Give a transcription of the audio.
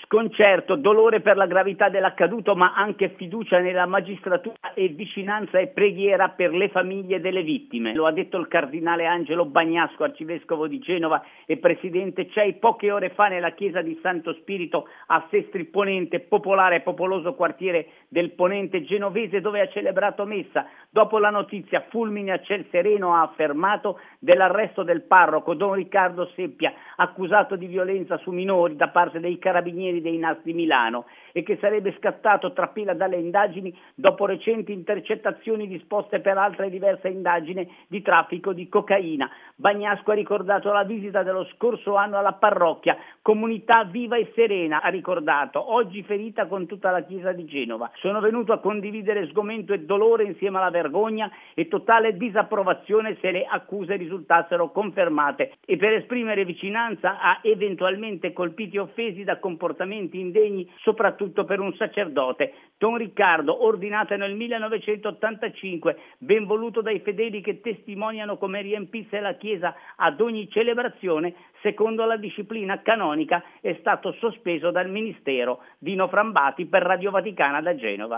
Sconcerto, dolore per la gravità dell'accaduto, ma anche fiducia nella magistratura e vicinanza e preghiera per le famiglie delle vittime. Lo ha detto il cardinale Angelo Bagnasco, arcivescovo di Genova e presidente CEI, poche ore fa nella chiesa di Santo Spirito a Sestri Ponente, popolare e popoloso quartiere del Ponente genovese, dove ha celebrato messa. Dopo la notizia, fulmine a ciel sereno, ha affermato, dell'arresto del parroco Don Riccardo Seppia, accusato di violenza su minori da parte dei carabinieri dei NAS di Milano, e che sarebbe scattato trapela dalle indagini dopo recenti intercettazioni disposte per altre diverse indagini di traffico di cocaina. Bagnasco ha ricordato la visita dello scorso anno alla parrocchia, comunità viva e serena, ha ricordato, oggi ferita con tutta la chiesa di Genova. Sono venuto a condividere sgomento e dolore insieme alla vergogna e totale disapprovazione se le accuse risultassero confermate, e per esprimere vicinanza a eventualmente colpiti e offesi da comportamenti indegni, soprattutto per un sacerdote. Don Riccardo, ordinato nel 1985, ben voluto dai fedeli che testimoniano come riempisse la chiesa ad ogni celebrazione, secondo la disciplina canonica, è stato sospeso dal ministero. Dino Frambati per Radio Vaticana da Genova.